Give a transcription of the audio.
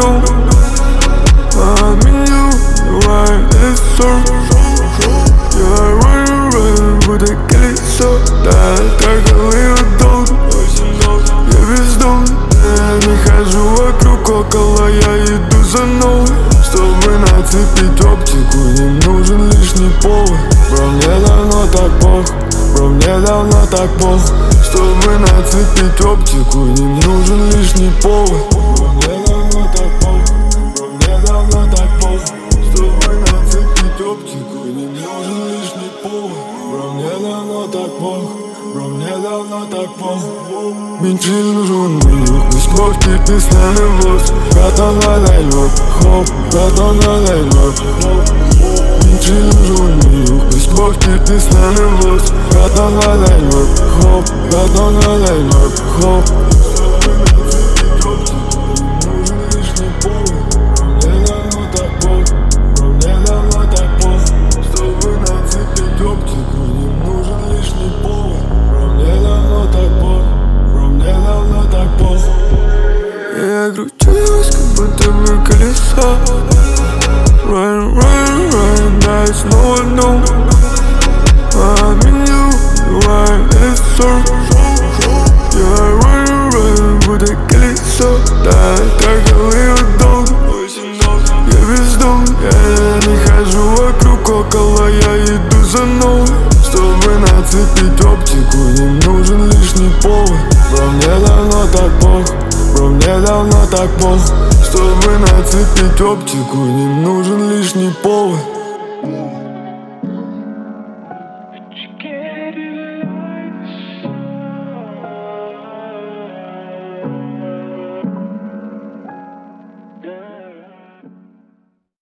давно меня убивает лицо. Я рваю, будто колесо. Да, только ливет долго. Я бездомный, я не хожу вокруг около. Я иду за новой. Чтобы нацепить оптику, не нужен лишний повод. Бро, мне давно так плохо, бро, мне давно так плохо. Чтобы нацепить оптику, не нужен лишний повод. Бро, мне давно так плохо, бро, мне давно так плохо. Чтобы нацепить оптику, не нужен лишний повод. Бро, мне давно так плохо, бро, мне давно так плохо. Меньше нужен мир, без кровки ты с нами власть. Братан, надай лёд, хоп, братан, надай лёд. Меньше нужен мир, без кровки ты с нами власть. Братан, надай лёд, хоп, братан, надай лёд, хоп. Я крутилась, как будто бы колесо. Райан, да, я снова дом. Меня убивает лицо. Я райан, будто колесо. Да, только ливет долго. Я бездомный, я не хожу вокруг около. Я иду за новой. Чтобы нацепить оптику, не нужен лишний повод. Бро, мне давно так плохо, бро, мне давно так плохо. Чтобы нацепить оптику, не нужен лишний повод.